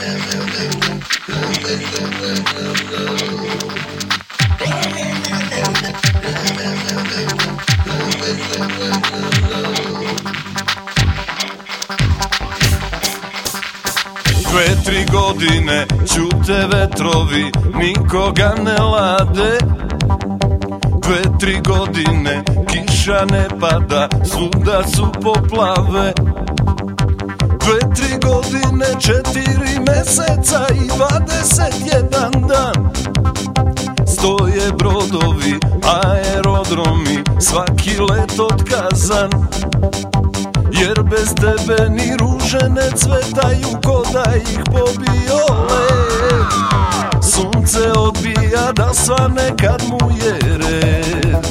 Dve, 3 godine ćute vetrovi, nikoga ne lade. 2, 3 godine kiša ne pada, svuda su poplave. 2, 3 godine, 4 meseca i 21 dan. Stoje brodovi, aerodromi, svaki let otkazan. Jer bez tebe ni ruže ne cvetaju, ko da ih pobio led. Sunce odbija da svane kad mu je red.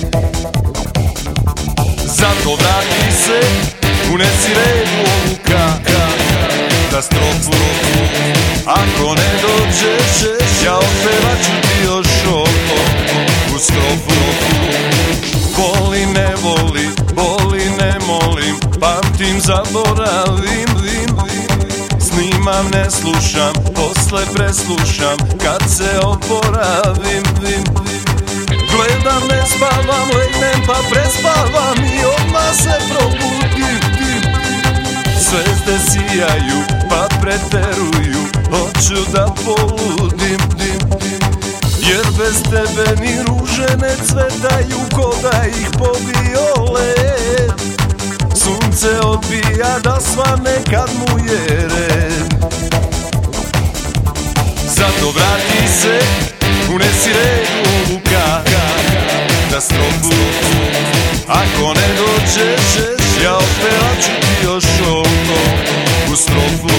Zato vrati se, unesi red u ovu katastrofu. Ako ne dođeš, ja otpevat ću ti još u strofu. Voli, ne voli, boli, ne molim, pamtim, zaboravim, snimam, ne slušam, posle preslušam, kad se oporavim, gledam, ne spavam, legnem pa prespavam i odmah se probudim. Zvezde sijaju pa preteruju, hoću da poludim, jer bez tebe ni ruže ne cvetaju, ko da ih pobio led. Sunce odbija da svane kad mu je red. Zato vrati se, unesi red u ovu katastrofu. Ako ne dođeš, ja otpevat ću ti još u strofu.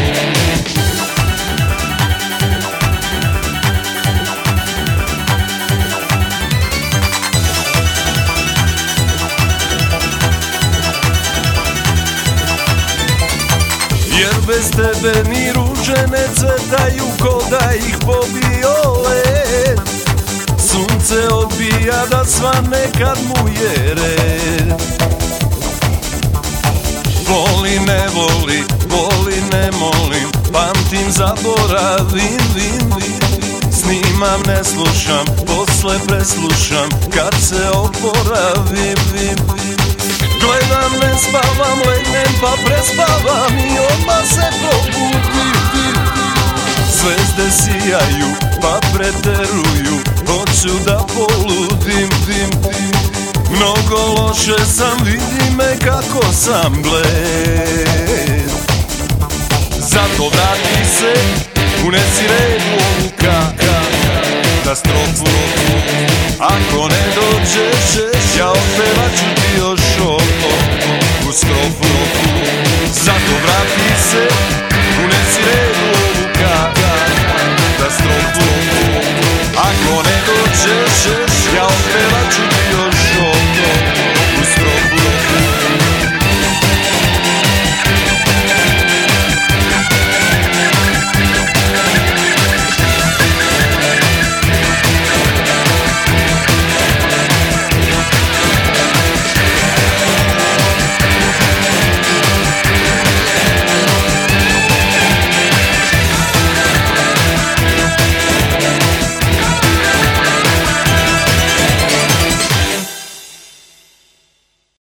Jer bez tebe ni ruže ne cvetaju, ko da ih pobio led. Sunce odbija da svane kad mu je red. Voli, ne voli, boli, ne molim, pamtim, zaboravim, snimam, ne slušam, posle preslušam, kad se oporavim, gledam, ne spavam, legnem pa prespavam i odmah se probudim. Zvezde sijaju pa preteruju, hoću da poludim, mnogo loše sam, vidi me kako sam bled. Zato vrati se, unesi red u ovu katastrofu. Ako ne dođeš, ja otpevat ću ti još